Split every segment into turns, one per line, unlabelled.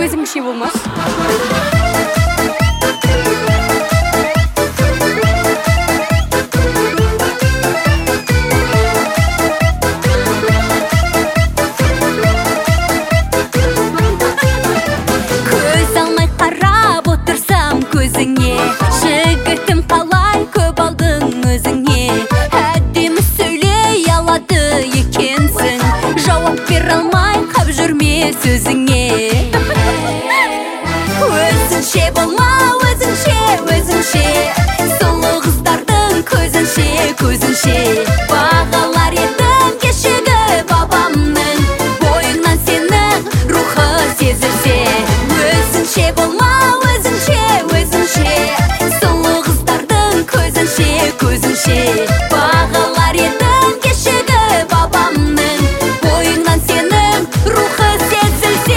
өзіңше болмас.
Көз алмай қарап отырсам көзіңе, жігітім қалай көп алдың өзіңе. Әдемі сөйлей алады екенсің, жауап бере алмай қап жүрме сөзіңе. Өзіңше болма, өзіңше, өзіңше, сұлу қыздардың көзінше, көзінше. Бағалар едім кешегі бабамның, бойыңнан сенің рухы сезілсе. Өзіңше болма, өзіңше, өзіңше, сұлу қыздардың көзінше, көзінше. Бағалар едім кешегі бабамның, бойыңнан сенің рухы сезілсе.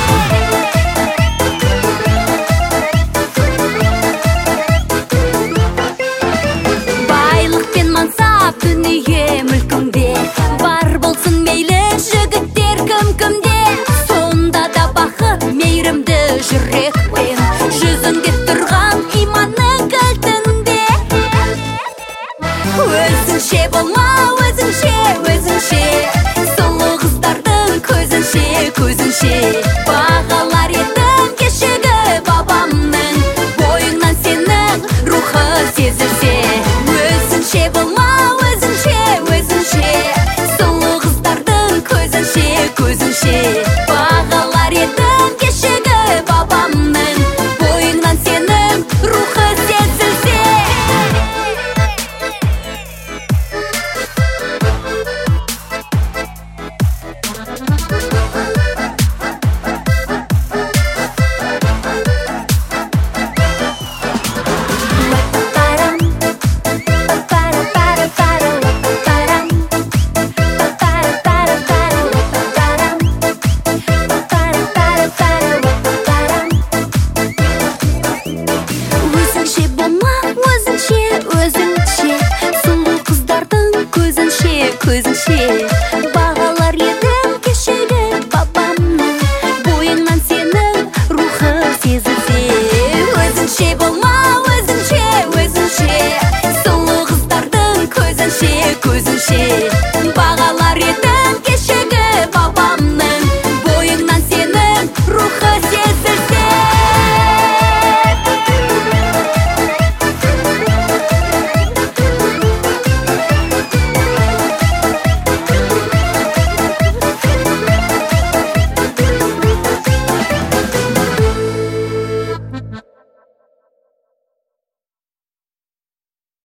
Байлық пен мансап дүние мүлкіңде, бар болсын мейлі жігіттер кім-кімде. Сонда да бақыт мейірімді жүрекпен, жүзіңде тұрған иманның кілтінде. Өзіңше болма, өзіңше, өзіңше, сұлу қыздардың көзінше, көзінше. Бағалар едім кешегі бабамның, бойыңнан сенің рухы сезілсе. Өзіңше болма, өзіңше, өзіңше, сұлу қыздардың көзінше, көзінше. Бағалар едім кешегі бабамның, бойыңнан сенің рухы сезілсе. Өзіңше болма, өзіңше, өзіңше, сұлу қыздардың көзінше, көзінше.